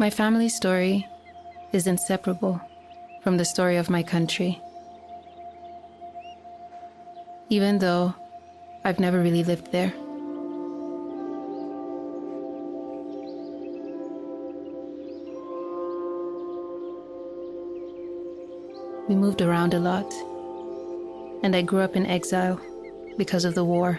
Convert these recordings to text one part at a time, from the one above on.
My family story is inseparable from the story of my country. Even though I've never really lived there. We moved around a lot, and I grew up in exile because of the war.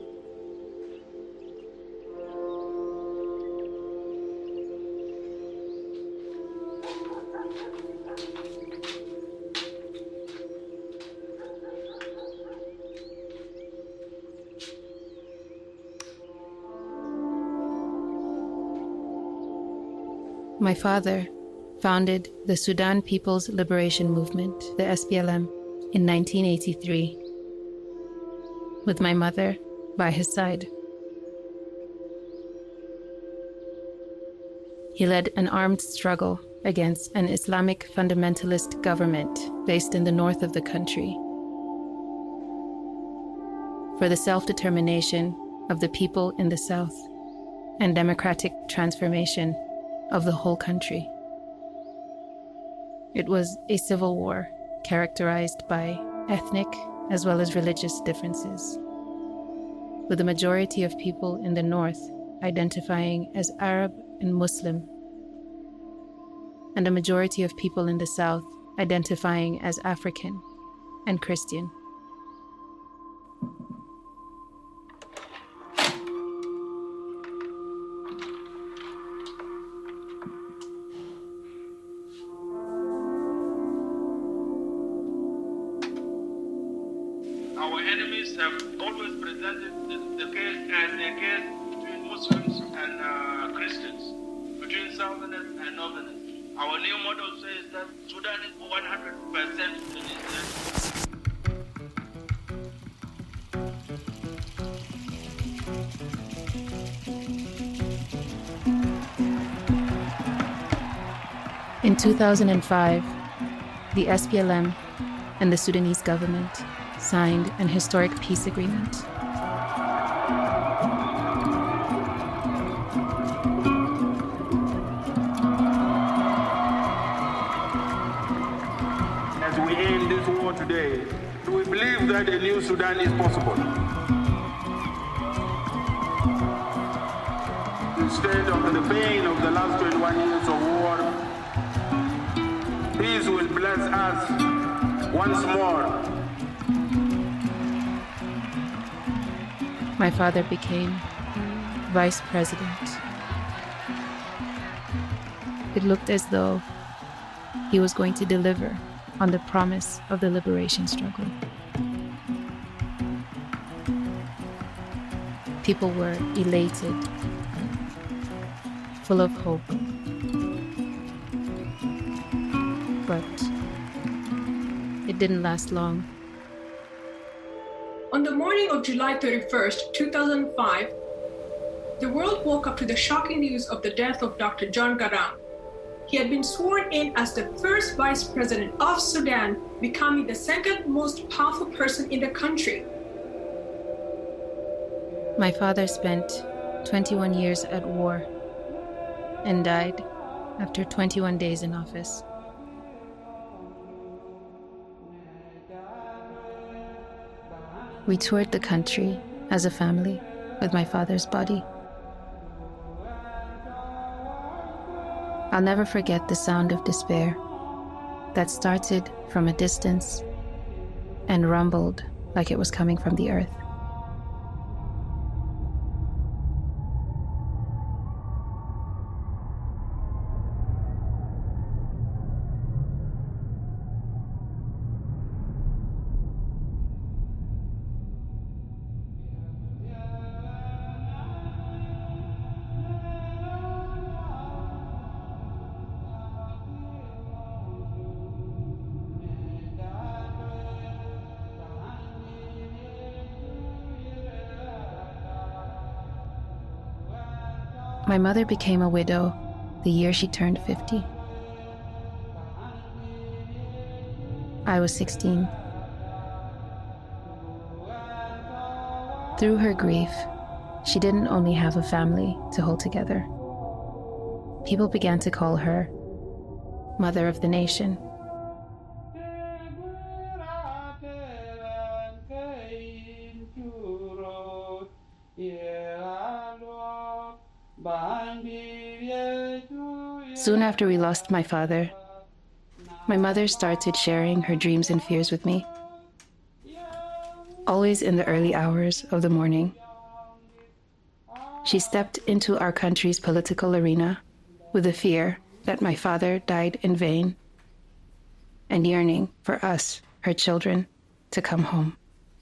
My father founded the Sudan People's Liberation Movement, the SPLM, in 1983, with my mother by his side. He led an armed struggle against an Islamic fundamentalist government based in the north of the country for the self-determination of the people in the south and democratic transformation of the whole country. It was a civil war characterized by ethnic as well as religious differences, with the majority of people in the north identifying as Arab and Muslim, and a majority of people in the south identifying as African and Christian. Our enemies have always presented the case as a case between Muslims and Christians, between Southerners and Northerners. Our new model says that Sudan is 100% Sudanese. In 2005, the SPLM and the Sudanese government signed an historic peace agreement. As we end this war today, we believe that a new Sudan is possible. Instead of the pain of the last 21 years of war, peace will bless us once more. My father became vice president. It looked as though he was going to deliver on the promise of the liberation struggle. People were elated, full of hope. But it didn't last long. On the morning of July 31st, 2005, the world woke up to the shocking news of the death of Dr. John Garang. He had been sworn in as the first vice president of Sudan, becoming the second most powerful person in the country. My father spent 21 years at war and died after 21 days in office. We toured the country as a family with my father's body. I'll never forget the sound of despair that started from a distance and rumbled like it was coming from the earth. My mother became a widow the year she turned 50. I was 16. Through her grief, she didn't only have a family to hold together, people began to call her Mother of the Nation. Soon after we lost my father, my mother started sharing her dreams and fears with me, always in the early hours of the morning. She stepped into our country's political arena with the fear that my father died in vain and yearning for us, her children, to come home.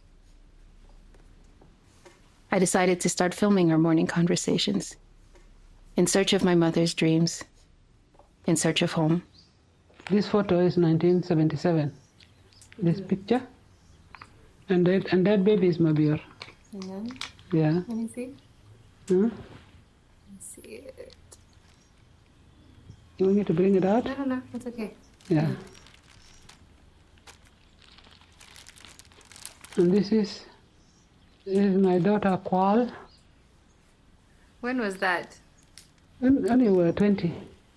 I decided to start filming our morning conversations, in search of my mother's dreams, in search of home. This photo is 1977. This picture, and that baby is Mabir. Yeah. Let me see. Huh? Let me see it. You want me to bring it out? No, it's okay. Yeah. And this is my daughter Kwal. When was that? When you were 20.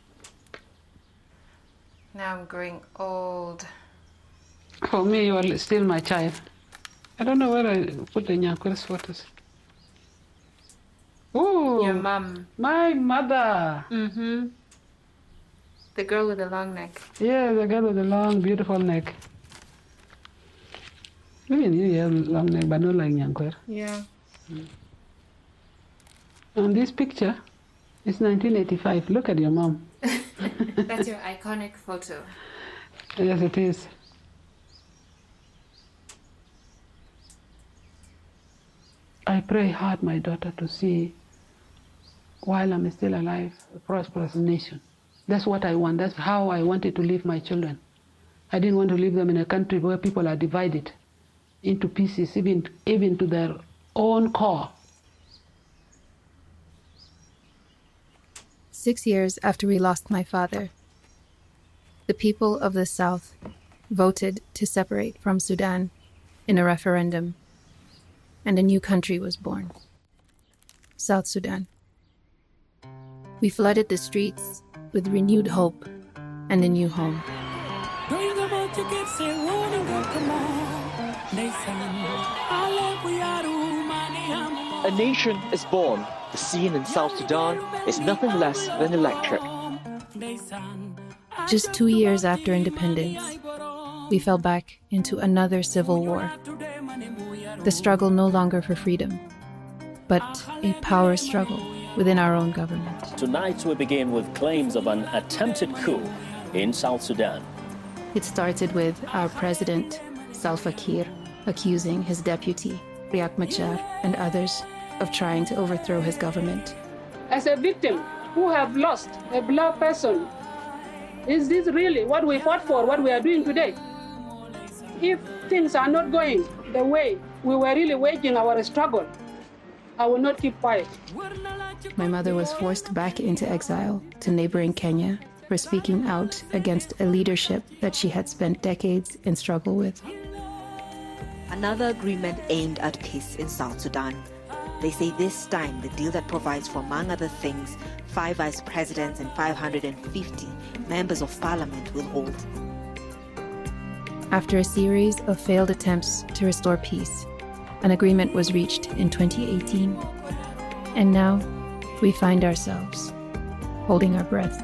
Now I'm growing old. For me, you are still my child. I don't know where I put the Nyakwera's photos. Oh, Your mom. My mother. Mm-hmm. The girl with the long neck. Yeah, the girl with the long, beautiful neck. Even you have long neck, but not like Nyankwera. Yeah. And this picture is 1985. Look at your mom. That's your iconic photo. Yes, it is. I pray hard, my daughter, to see, while I'm still alive, a prosperous nation. That's what I want. That's how I wanted to leave my children. I didn't want to leave them in a country where people are divided into pieces, even to their own core. 6 years after we lost my father, the people of the South voted to separate from Sudan in a referendum, and a new country was born, South Sudan. We flooded the streets with renewed hope and a new home. A nation is born. The scene in South Sudan is nothing less than electric. Just 2 years after independence, we fell back into another civil war. The struggle no longer for freedom, but a power struggle within our own government. Tonight we begin with claims of an attempted coup in South Sudan. It started with our president, Salva Kiir, accusing his deputy, Riek Machar, and others of trying to overthrow his government. As a victim who have lost a beloved person, is this really what we fought for, what we are doing today? If things are not going the way we were really waging our struggle, I will not keep quiet. My mother was forced back into exile to neighboring Kenya for speaking out against a leadership that she had spent decades in struggle with. Another agreement aimed at peace in South Sudan. They say this time the deal that provides for, among other things, 5 vice presidents and 550 members of parliament will hold. After a series of failed attempts to restore peace, an agreement was reached in 2018. And now we find ourselves holding our breath.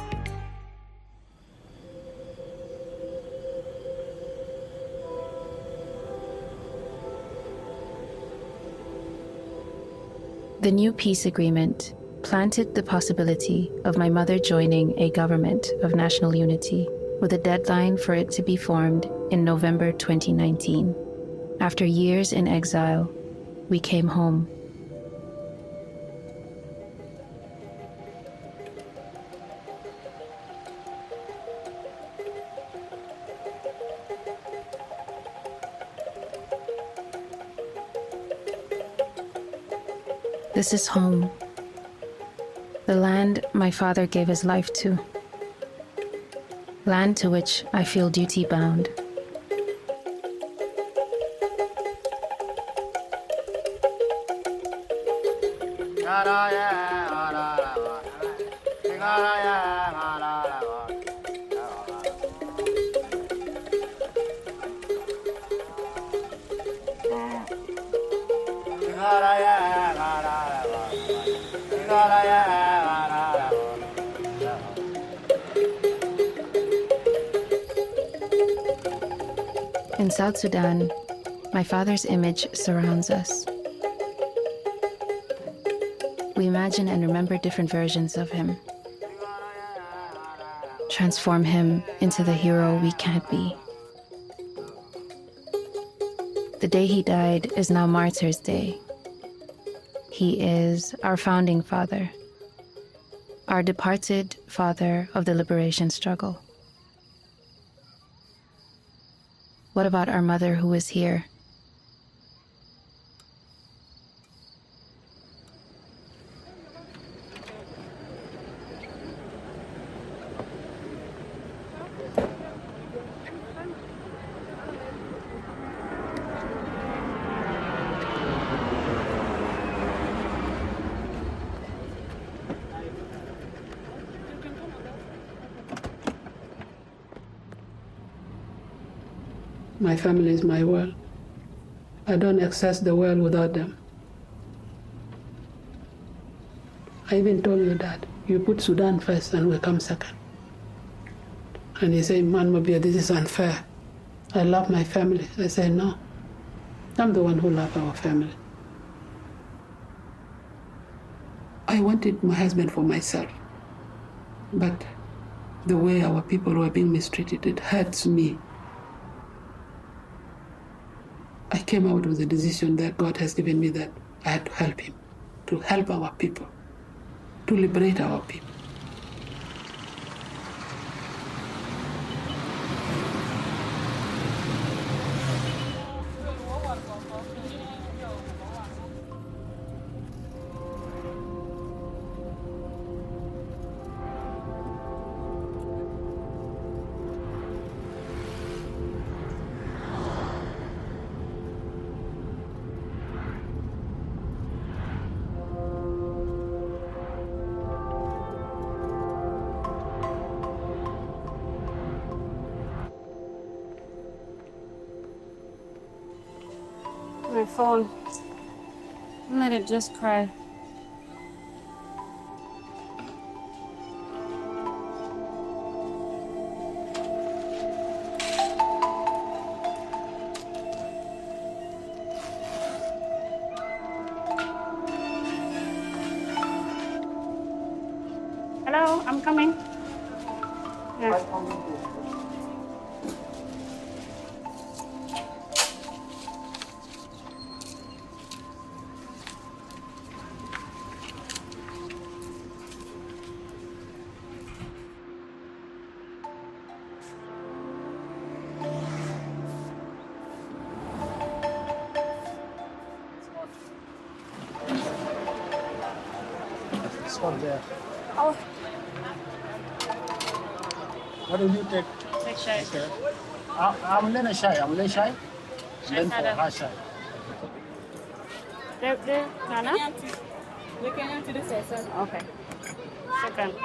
The new peace agreement planted the possibility of my mother joining a government of national unity, with a deadline for it to be formed in November 2019. After years in exile, we came home. This is home. The land my father gave his life to. Land to which I feel duty bound. In South Sudan, my father's image surrounds us. We imagine and remember different versions of him, transform him into the hero we can't be. The day he died is now Martyrs' Day. He is our founding father, our departed father of the liberation struggle. What about our mother who is here? My family is my world. I don't access the world without them. I even told you that you put Sudan first and we come second. And he said, Man Mabia, this is unfair. I love my family. I said, no. I'm the one who loves our family. I wanted my husband for myself. But the way our people were being mistreated, it hurts me. I came out with a decision that God has given me that I had to help him, to help our people, to liberate our people. My phone. Let it just cry. Hello, I'm coming. Yeah. This one there. Oh, What do you take? take shai. Okay. I'm Lena Shai. I'm Lena Shai. Then for Sada. her Shai. There, Nana? We can enter the session. Okay. Second.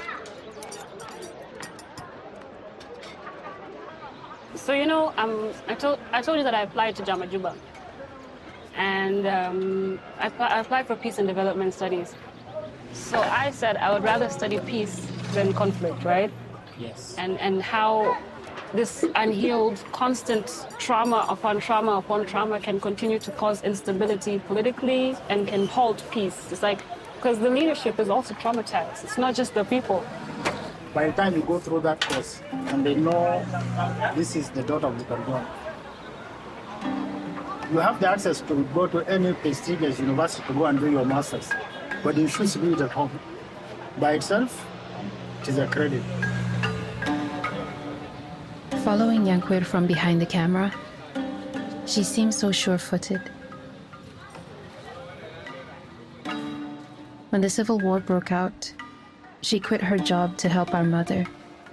So I told you that I applied to Jamajuba, and I applied for peace and development studies. So I said I would rather study peace than conflict, right? Yes. And how this unhealed, constant trauma upon trauma can continue to cause instability politically and can halt peace. It's like, because the leadership is also traumatized. It's not just the people. By the time you go through that course and they know this is the daughter of the Kardon, you have the access to go to any prestigious university to go and do your master's. But you should do it at home. By itself, it is a credit. Following Yankwir from behind the camera, she seems so sure-footed. When the Civil War broke out, she quit her job to help our mother.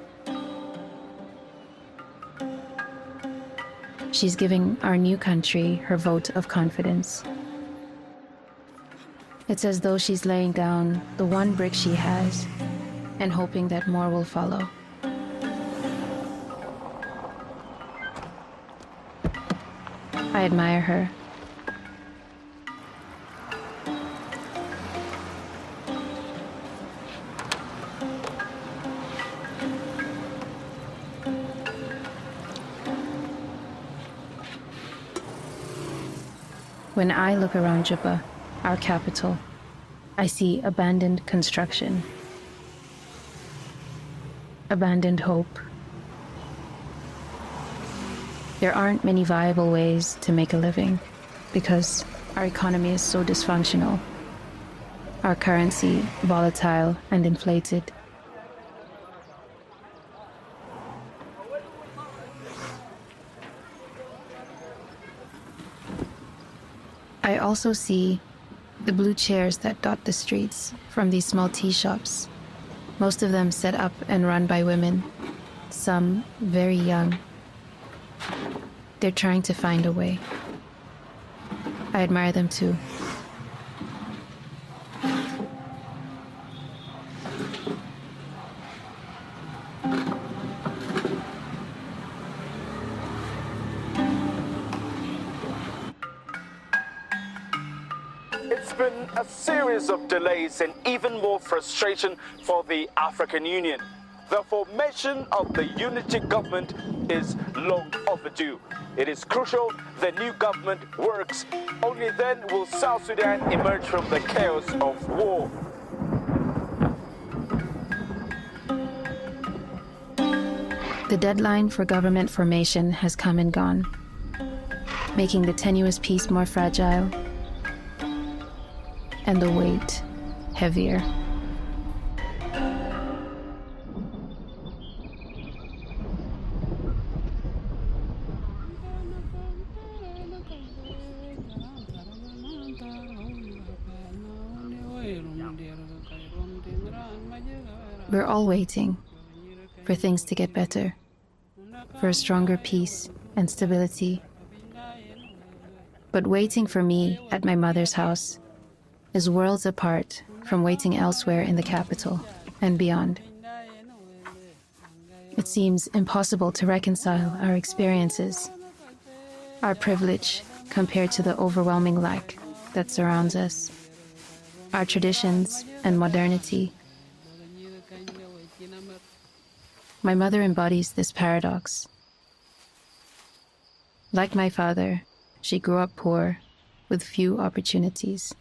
She's giving our new country her vote of confidence. It's as though she's laying down the one brick she has and hoping that more will follow. I admire her. When I look around Juba, our capital, I see abandoned construction, abandoned hope. There aren't many viable ways to make a living because our economy is so dysfunctional, our currency volatile and inflated. I also see the blue chairs that dot the streets from these small tea shops, most of them set up and run by women, some very young. They're trying to find a way. I admire them too. It's been a series of delays and even more frustration for the African Union. The formation of the unity government is long overdue. It is crucial the new government works. Only then will South Sudan emerge from the chaos of war. The deadline for government formation has come and gone, making the tenuous peace more fragile and the weight heavier. We're all waiting for things to get better, for a stronger peace and stability. But waiting for me at my mother's house is worlds apart from waiting elsewhere in the capital and beyond. It seems impossible to reconcile our experiences, our privilege compared to the overwhelming lack that surrounds us, our traditions and modernity. My mother embodies this paradox. Like my father, she grew up poor with few opportunities.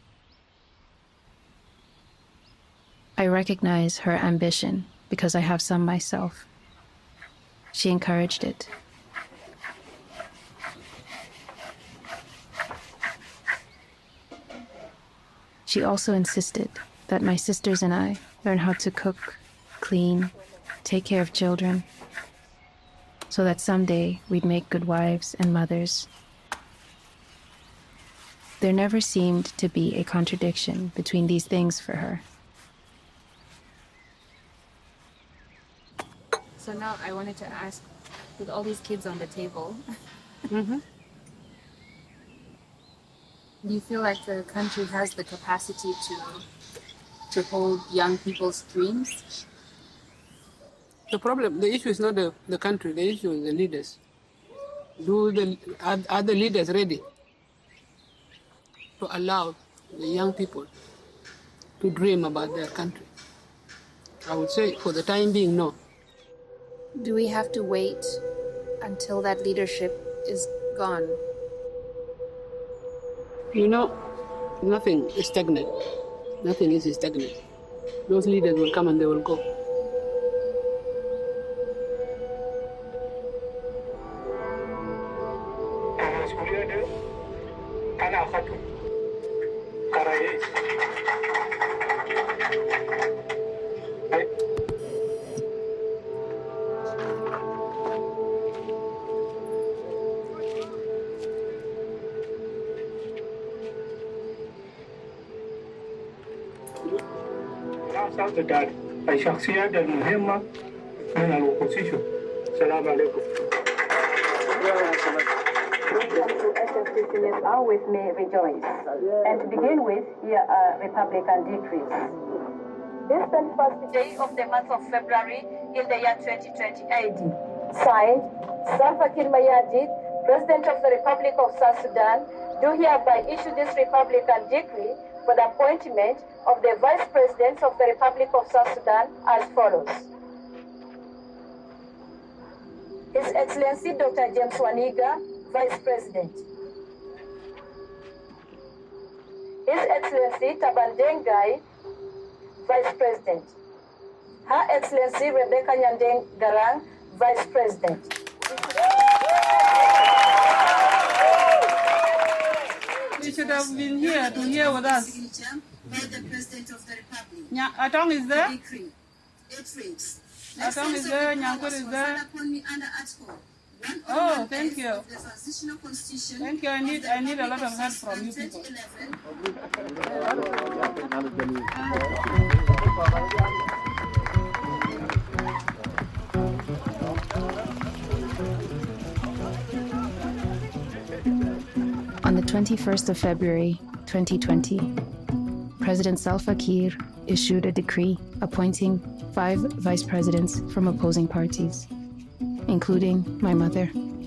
I recognize her ambition because I have some myself. She encouraged it. She also insisted that my sisters and I learn how to cook, clean, take care of children, so that someday we'd make good wives and mothers. There never seemed to be a contradiction between these things for her. So now I wanted to ask, with all these kids on the table, Mm-hmm. do you feel like the country has the capacity to hold young people's dreams? The issue is not the country, the issue is the leaders. Are the leaders ready to allow the young people to dream about their country? I would say for the time being, no. Do we have to wait until that leadership is gone? You know, nothing is stagnant. Nothing is stagnant. Those leaders will come and they will go. الشخصيات المهمة من الأوبوزيشن. السلام عليكم. Are with me, rejoice. And to begin with, here are Republican decrees. This 21st day of the month of February in the year 2020 AD. Signed, Salva Kiir Mayardit, President of the Republic of South Sudan, do hereby issue this Republican decree for the appointment of the Vice Presidents of the Republic of South Sudan as follows. His Excellency Dr. James Waniga, Vice President. His Excellency Taban Deng Gai, Vice President. Her Excellency Rebecca Nyandeng Garang, Vice President. You should have been here to hear with us. By the President of the Republic. Atong is there? It reads. Atong is there? Nyankur is there? Oh, thank you. Thank you. I need a lot of help from you people. On the 21st of February, 2020, President Salva Kiir issued a decree appointing 5 vice presidents from opposing parties, including my mother.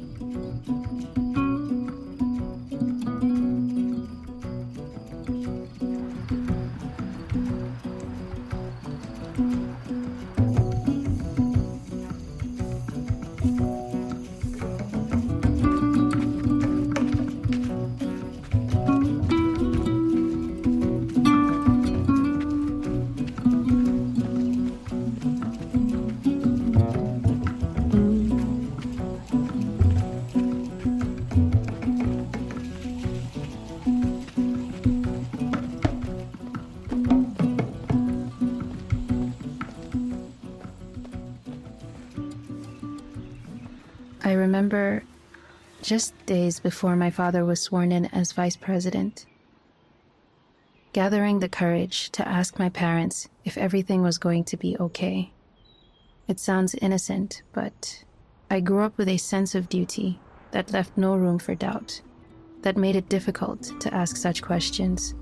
I remember just days before my father was sworn in as vice president, gathering the courage to ask my parents if everything was going to be okay. It sounds innocent, but I grew up with a sense of duty that left no room for doubt, that made it difficult to ask such questions.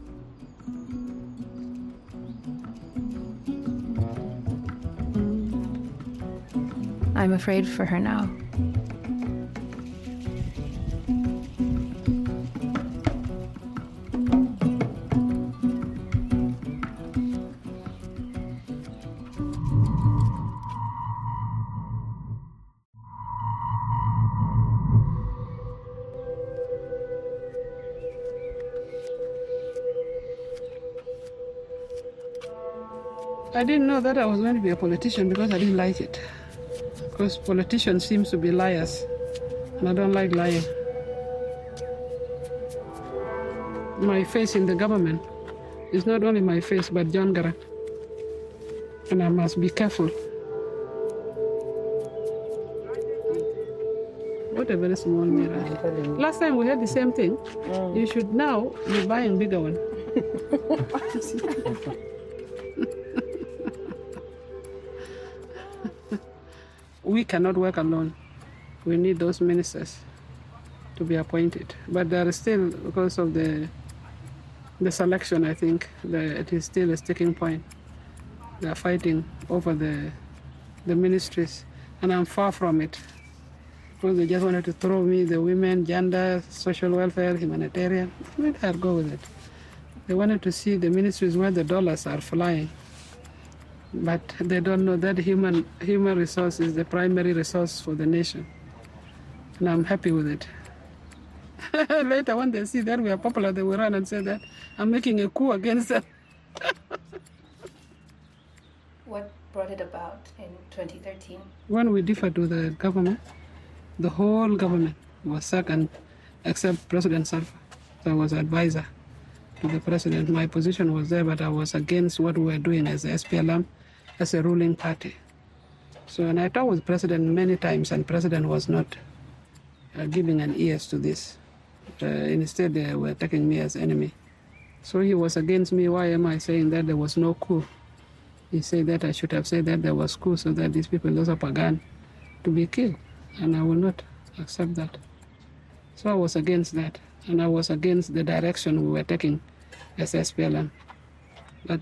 I'm afraid for her now. I didn't know that I was going to be a politician because I didn't like it. Because politicians seem to be liars, and I don't like lying. My face in the government is not only my face, but John Garang. And I must be careful. What a very small mirror. Last time we had the same thing. You should now be buying bigger one. We cannot work alone. We need those ministers to be appointed. But there is still, because of the selection, I think, it is still a sticking point. They are fighting over the ministries, and I'm far from it. Because they just wanted to throw me the women, gender, social welfare, humanitarian. Let her go with it. They wanted to see the ministries where the dollars are flying. But they don't know that human resource is the primary resource for the nation. And I'm happy with it. Later, when they see that we are popular, they will run and say that I'm making a coup against them. What brought it about in 2013? When we differed with the government, the whole government was sacked, except President Salva. So I was advisor to the president. My position was there, but I was against what we were doing as the SPLM, as a ruling party. So, and I talked with President many times, and President was not giving an ears to this. Instead, they were taking me as enemy. So he was against me. Why am I saying that there was no coup? He said that I should have said that there was coup so that these people lose up a gun to be killed. And I will not accept that. So I was against that. And I was against the direction we were taking as SPLM. But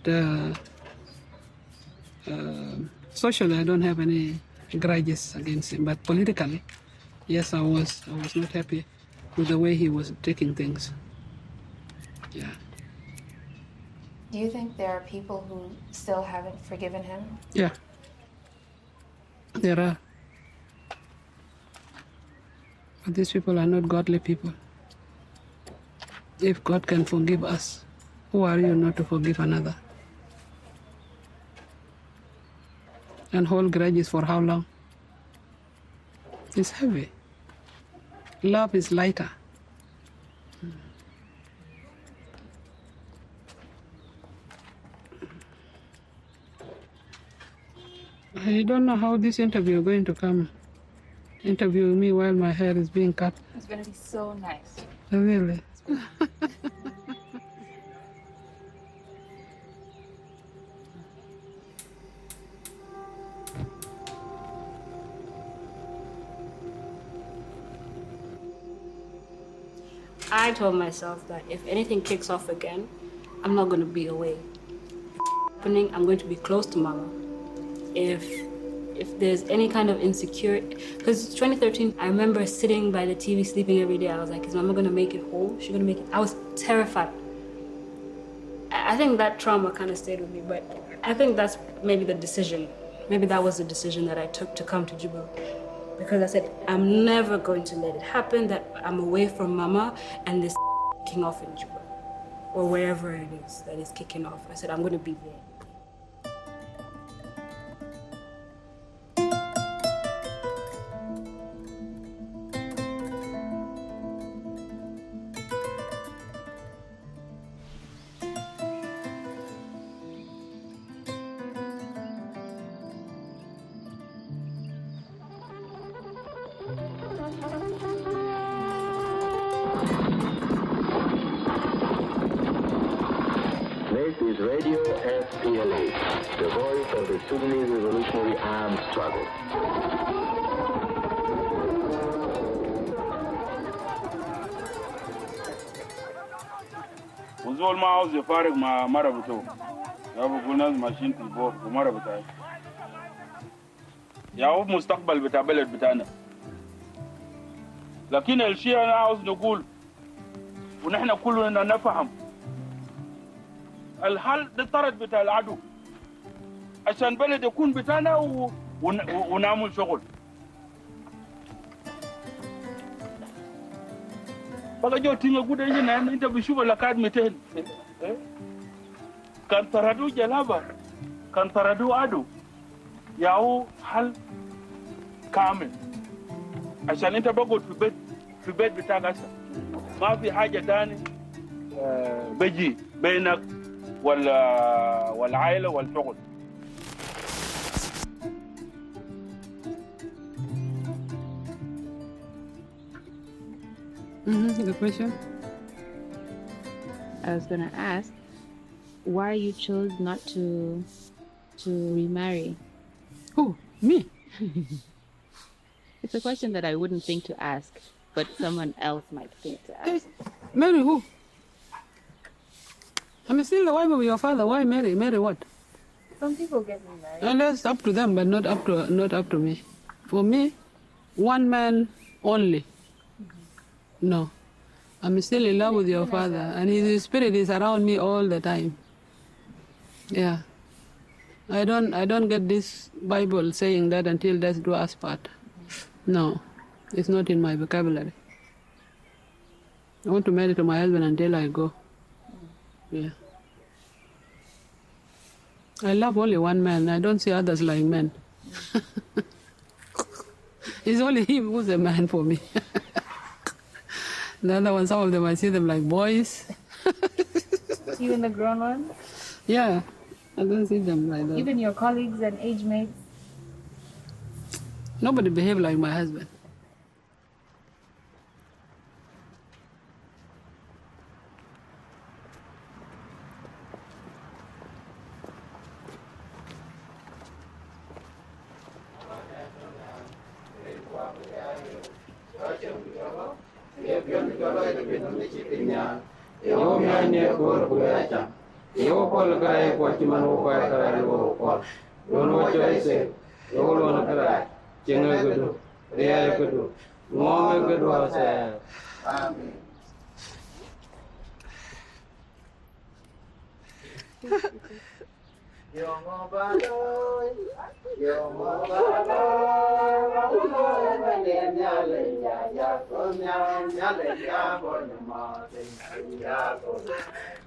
socially, I don't have any grudges against him. But politically, yes, I was not happy with the way he was taking things. Yeah. Do you think there are people who still haven't forgiven him? Yeah. There are. But these people are not godly people. If God can forgive us, Who are you not to forgive another? And hold grudges for how long? It's heavy. Love is lighter. I don't know how this interview is going to come. Interviewing me while my hair is being cut. It's going to be so nice. Really? I told myself that if anything kicks off again, I'm not going to be away. Happening, I'm going to be close to Mama. If there's any kind of insecurity, because 2013, I remember sitting by the TV sleeping every day. I was like, is Mama going to make it home? She's going to make it. I was terrified. I think that trauma kind of stayed with me, but I think that's maybe the decision. Maybe that was the decision that I took to come to Juba. Because I said, I'm never going to let it happen that I'm away from Mama and this kicking off in Juba or wherever it is that is kicking off. I said, I'm going to be there. This is Radio SPLA, the voice of the Sudanese Revolutionary Armed Struggle. وزول ما عاوز يفارق مع مربته يا ابو ناس ماشيين في البور ومربته يا هو مستقبل بتاع بلد بتاعنا لكن الشيء انا عاوز نقول ونحن كلنا نفهم الحل ده طرد بتاع العدو عشان بلد يكون بتاعنا ونعمل شغل بقى جو تيجي قد يجينا انت بشوف لكاد 200 كان طردوا جلابه كان طردوا عدو ياهو حل كامل عشان انت بقعد في بيت بتاعك ما في حاجه ثاني بيجي بينك والعائله والشغل. The question? I was going to ask why you chose not to remarry. Who? Me? It's a question that I wouldn't think to ask, but someone else might think to ask. Marry who? I'm still the wife of your father. Why marry? Marry what? Some people get remarried. And that's up to them, but not up to me. For me, one man only. No. I'm still in love with your father, and his spirit is around me all the time. Yeah. I don't get this Bible saying that until death do us part. No. It's not in my vocabulary. I want to marry to my husband until I go. Yeah. I love only one man. I don't see others like men. It's only him who's a man for me. The other ones, some of them, I see them like boys. Even the grown ones? Yeah, I don't see them like that. Even your colleagues and age mates? Nobody behave like my husband.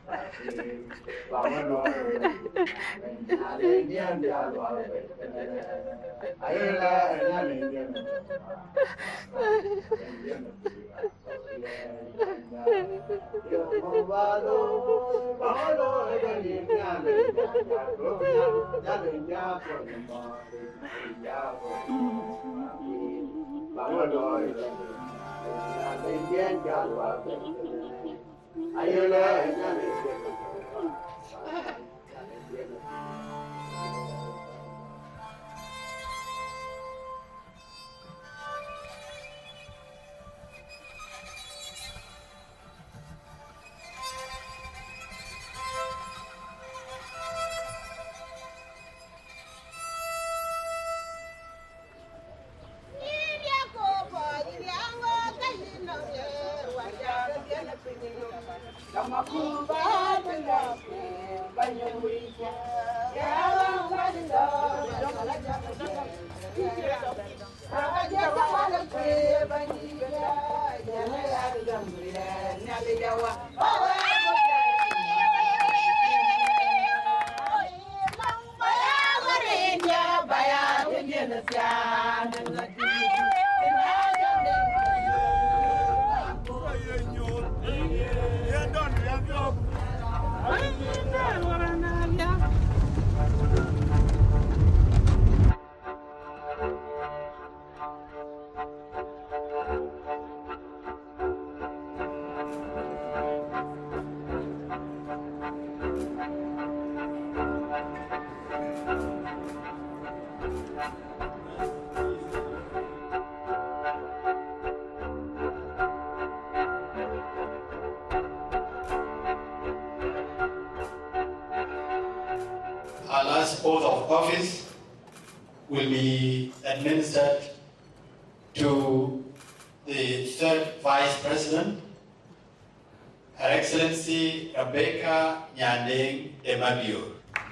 Our last oath of office will be administered to the third Vice President, Her Excellency Rebecca Nyandeng Demabior.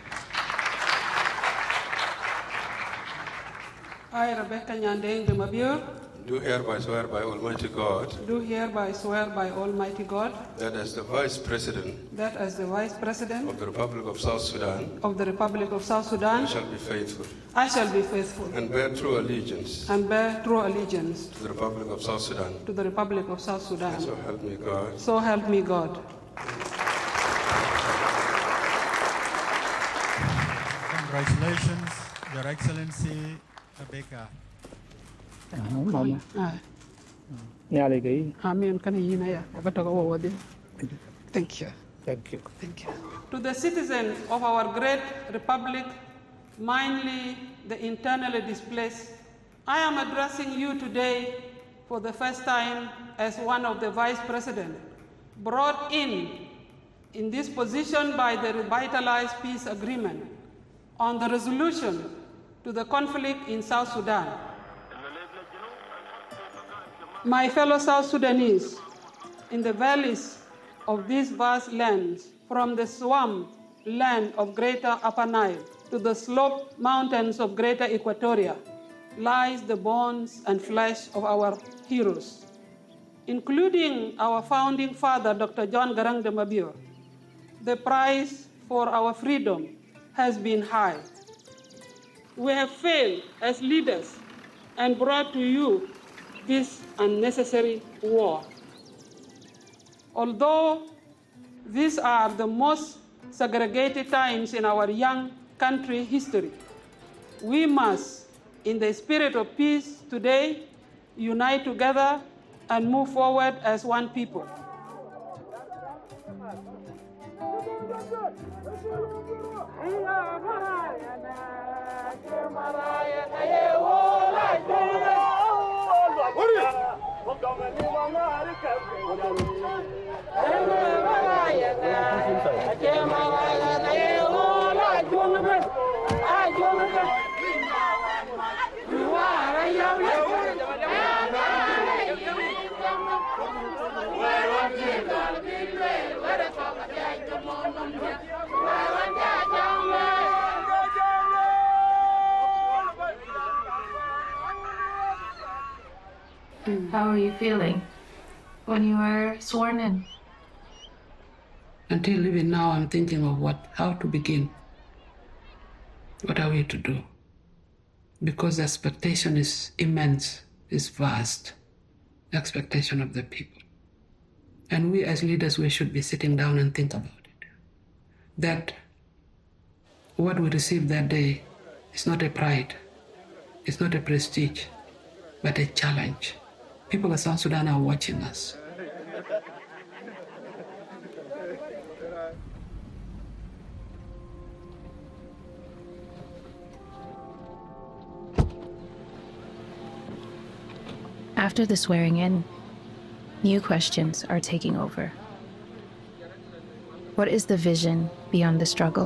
I, Rebecca Nyandeng Demabior, do hereby swear by Almighty God do hereby swear by Almighty God that as the Vice President that as the Vice President of the Republic of South Sudan, I shall be faithful and bear true allegiance to the Republic of South Sudan. And so help me God. So help me God. Congratulations, Your Excellency Rebecca. Amen. Thank you. Thank you. Thank you. To the citizens of our great republic, mainly the internally displaced, I am addressing you today for the first time as one of the Vice President, brought in this position by the revitalized peace agreement on the resolution to the conflict in South Sudan. My fellow South Sudanese, in the valleys of these vast lands, from the swamp land of Greater Upper Nile to the sloped mountains of Greater Equatoria, lies the bones and flesh of our heroes, including our founding father, Dr. John Garang de Mabior. The price for our freedom has been high. We have failed as leaders and brought to you this unnecessary war. Although these are the most segregated times in our young country history, we must, in the spirit of peace today, unite together and move forward as one people. How are you feeling when you were sworn in? Until even now, I'm thinking of how to begin. What are we to do? Because the expectation is immense, is vast, the expectation of the people. And we as leaders, we should be sitting down and think about it. That what we received that day is not a pride, it's not a prestige, but a challenge. People of South Sudan are watching us. After the swearing in, new questions are taking over. What is the vision beyond the struggle?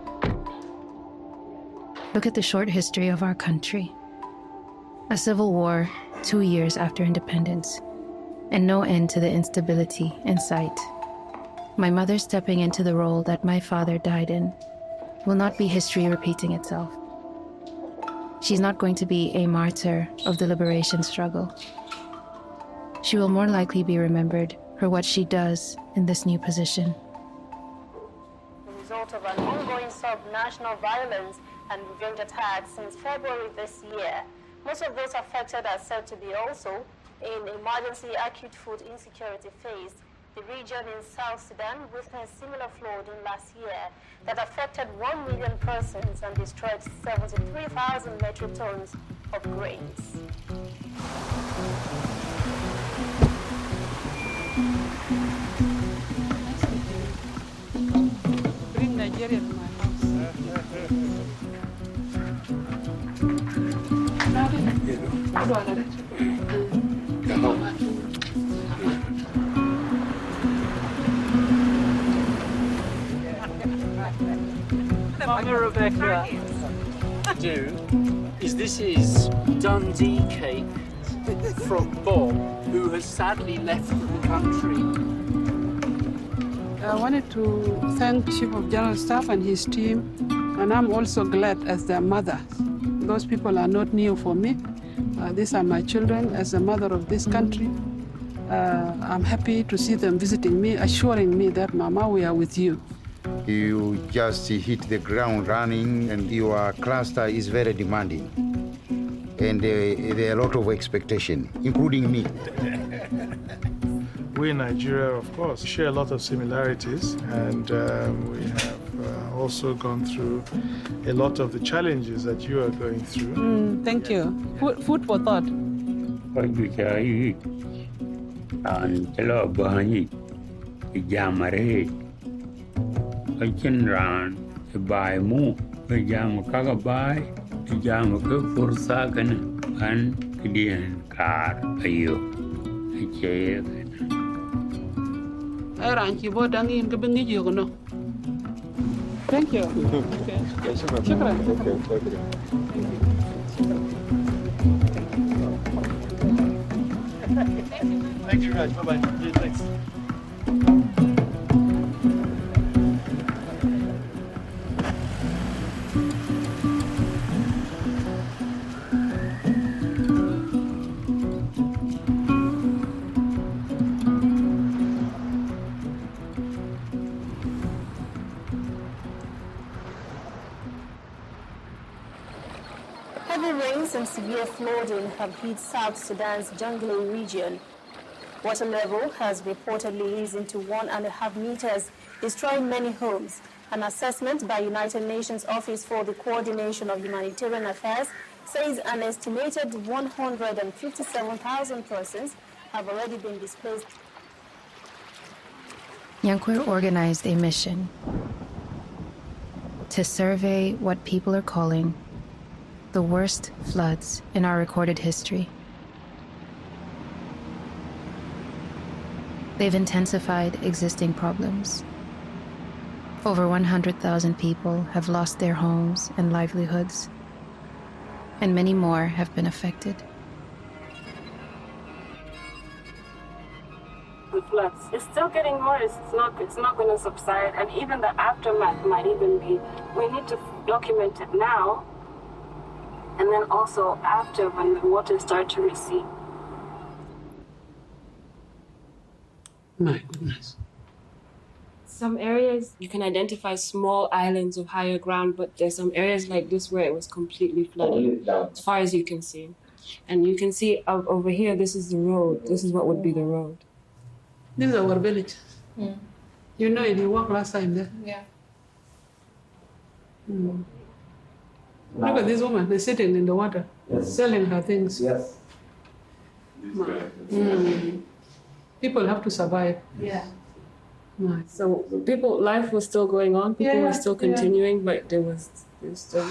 Look at the short history of our country. A civil war 2 years after independence, and no end to the instability in sight. My mother stepping into the role that my father died in will not be history repeating itself. She's not going to be a martyr of the liberation struggle. She will more likely be remembered for what she does in this new position. The result of an ongoing sub-national violence and revenge attacks since February this year, most of those affected are said to be also in emergency acute food insecurity phase. The region in South Sudan witnessed similar flooding last year that affected 1 million persons and destroyed 73,000 metric tons of grains. Bring Nigeria to my house. Mama Rebecca. This is Dundee cake from Bob, who has sadly left the country. I wanted to thank Chief of General Staff and his team, and I'm also glad as their mother. Those people are not new for me. These are my children. As the mother of this country, I'm happy to see them visiting me, assuring me that, Mama, we are with you. You just hit the ground running, and your cluster is very demanding. And there are a lot of expectation, including me. We in Nigeria, of course, share a lot of similarities, and we have also gone through a lot of the challenges that you are going through. Thank you. Food for thought. Thank you. Thank you, Raj. Bye-bye. Yeah, thanks. Heavy rains and severe flooding have hit South Sudan's Jonglei region. Water level has reportedly risen to 1.5 meters, destroying many homes. An assessment by United Nations Office for the Coordination of Humanitarian Affairs says an estimated 157,000 persons have already been displaced. Nyankwer organized a mission to survey what people are calling the worst floods in our recorded history. They've intensified existing problems. Over 100,000 people have lost their homes and livelihoods, and many more have been affected. The floods. It's still getting worse. It's not going to subside, and even the aftermath might even be. We need to document it now, and then also after when the waters start to recede. My goodness. some areas you can identify small islands of higher ground, but there's some areas like this where it was completely flooded, as far as you can see. And you can see over here, this is the road. This is what would be the road. This is our village. You know it, you walked last time there. Yeah. Look at this woman, they're sitting in the water, selling her things. Yes. People have to survive. Yeah. Nice. So life was still going on. People were still continuing, but there was still.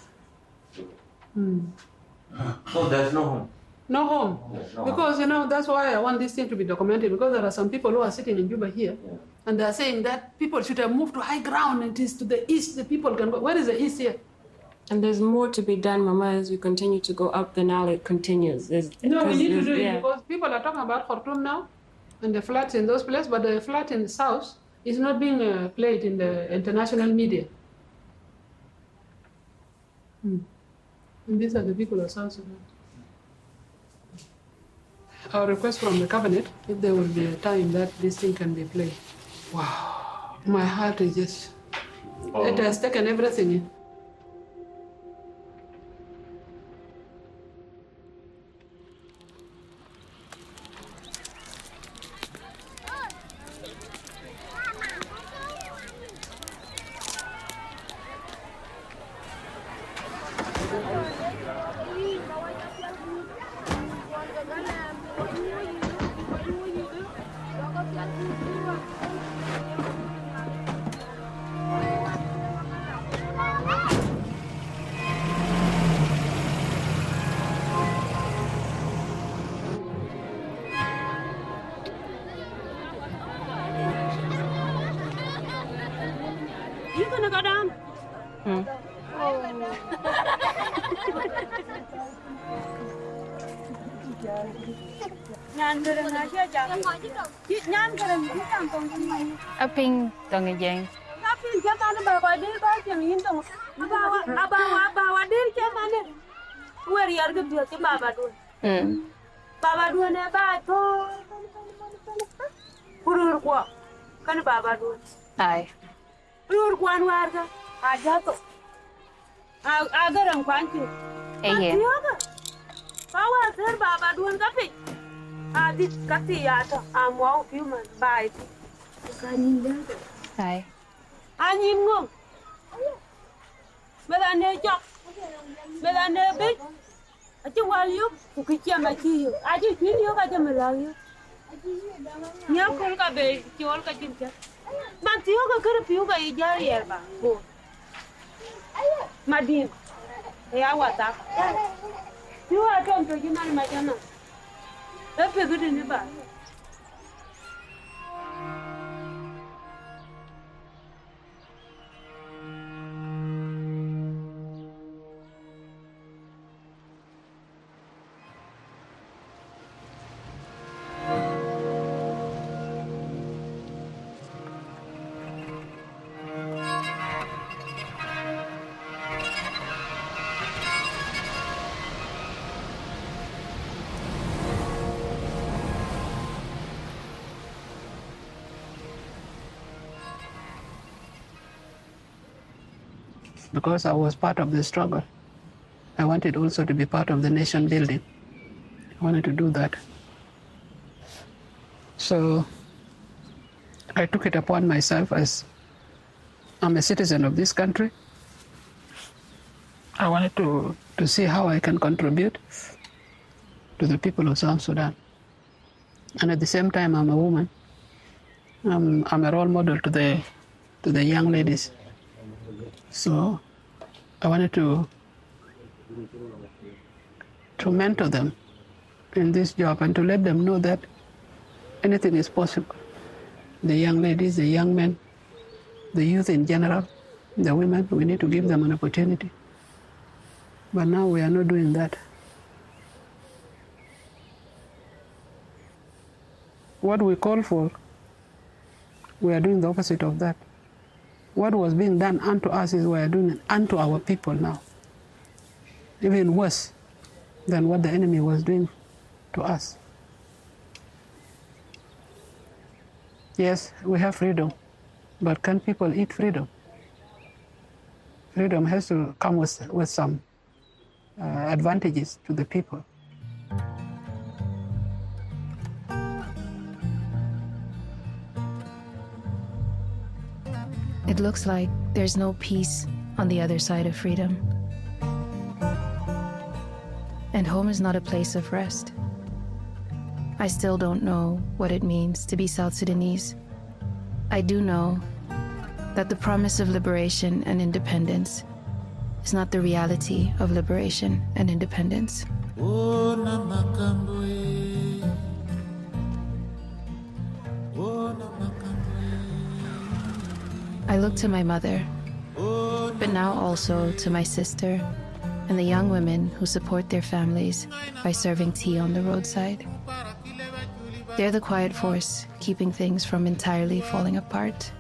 So there's no home. No home. Because, that's why I want this thing to be documented, because there are some people who are sitting in Juba here, and they're saying that people should have moved to high ground. It is to the east, the people can go. Where is the east here? And there's more to be done, Mama, as we continue to go up the Nile, it continues. We need to do it, because people are talking about Khartoum now, and the floods in those places, but the flood in the south is not being played in the international media. And these are the people of South Sudan. Our request from the cabinet, if there will be a time that this thing can be played. Wow, my heart is just, it has taken everything in. Aping tong jeng. Aping jamane baba dir ba jeng yin tong. Baba dir jamane. Wer yar ke dia ke baba du. Baba du ne ba to. Purur ko. Kan baba du. Ai. Purur kwan war ga. Aja to. Agaran kwanti. Bawa ter baba du ka pe. Adit kati yata amwa human bite. Kaninda. Hai. Anin ngom. Melane jok. Melane be. Ati walyu kukikia makiyo. Aji video ka jamalayo. Nya kon ka be tiol ka jinja. Mantiyo ka kare piyo ka ijari yerba. Go. Madin. Ya wata. You are going to give my majana. That's a good in the back. Because I was part of the struggle, I wanted also to be part of the nation building. I wanted to do that. So I took it upon myself, as I'm a citizen of this country. I wanted to see how I can contribute to the people of South Sudan. And at the same time, I'm a woman. I'm a role model to the young ladies. So I wanted to mentor them in this job and to let them know that anything is possible. The young ladies, the young men, the youth in general, the women, we need to give them an opportunity. But now we are not doing that. What we call for, we are doing the opposite of that. What was being done unto us is we are doing it unto our people now. Even worse than what the enemy was doing to us. Yes, we have freedom. But can people eat freedom? Freedom has to come with some advantages to the people. It looks like there's no peace on the other side of freedom. And home is not a place of rest. I still don't know what it means to be South Sudanese. I do know that the promise of liberation and independence is not the reality of liberation and independence. I look to my mother, but now also to my sister and the young women who support their families by serving tea on the roadside. They're the quiet force keeping things from entirely falling apart.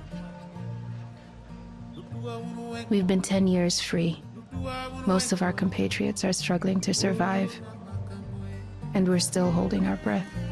We've been 10 years free. Most of our compatriots are struggling to survive, and we're still holding our breath.